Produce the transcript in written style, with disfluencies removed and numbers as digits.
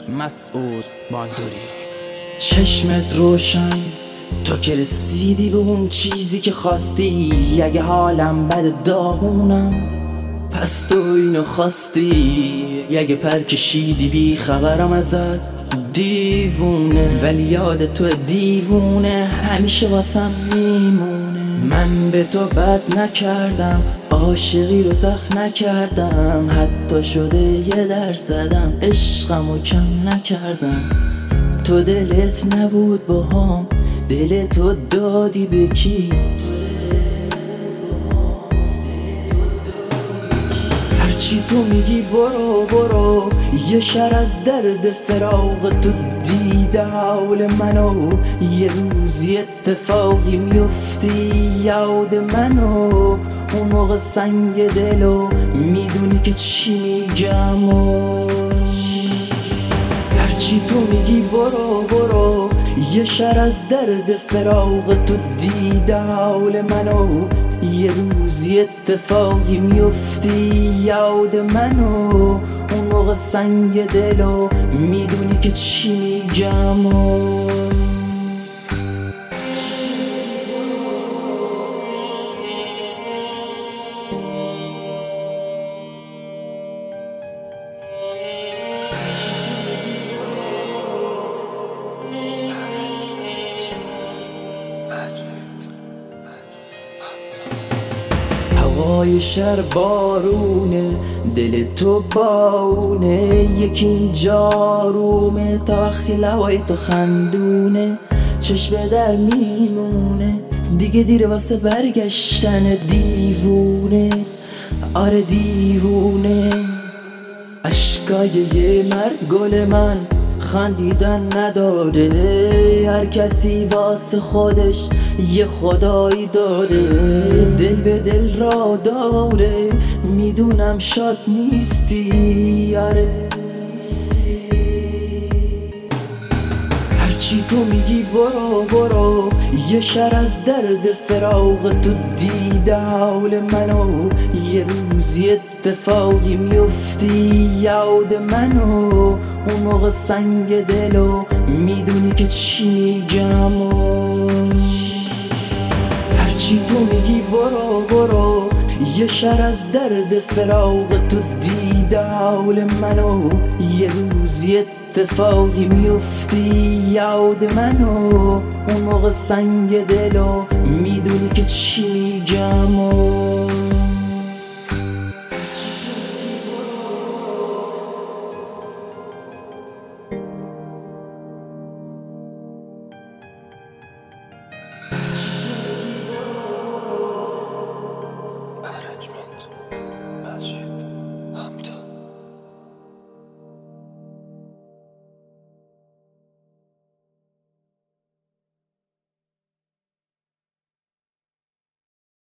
مسعود باندوری. چشمت روشن، تو که رسیدی به اون چیزی که خواستی. اگه حالم بد داغونم پس تو اینو خواستی. اگه پر کشیدی بی خبرم ازت دیوونه، ولی یاد تو دیوونه همیشه واسم میمونه. من به تو بد نکردم، عاشقی رو سخت نکردم، حتی شده 1%م عشقمو کم نکردم. تو دلت نبود باهام، دل تو دادی به کی؟ هرچی تو میگی برو برو، یه شر از درد فراق تو دیده حال منو. یه روزی اتفاقی میفتی یاد منو، اون موقع سنگ دلو میدونی که چی میگم. هرچی تو میگی برو برو، یه شر از درد فراق تو دیده حال منو. یه روزی اتفاقی میفتی یاد منو، اون موقع سنگ دلو میدونی که چی میگم. هوای شهر بارونه، دل تو باونه، یکی اینجا رومه تا وقتی لبای تو خندونه. چشم در میمونه دیگه دیره واسه برگشتن دیوونه. آره دیوونه. اشکای یه مرد گل من خندیدن نداره، هر کسی واسه خودش یه خدایی داره. دل به دل را داره، میدونم شاد نیستی. آره هرچی تو میگی برو برو، یه شر از درد فراق تو دیده حال منو. یه روزی اتفاقی میفتی یاد منو، اون موقع سنگ دلو میدونی که چی میگم. هرچی تو میگی برو برو، یه شر از درد فراق تو دیده حال منو. یه روزی اتفاقی میفتی یاد منو، اون موقع سنگ دلو میدونی که چی میگم.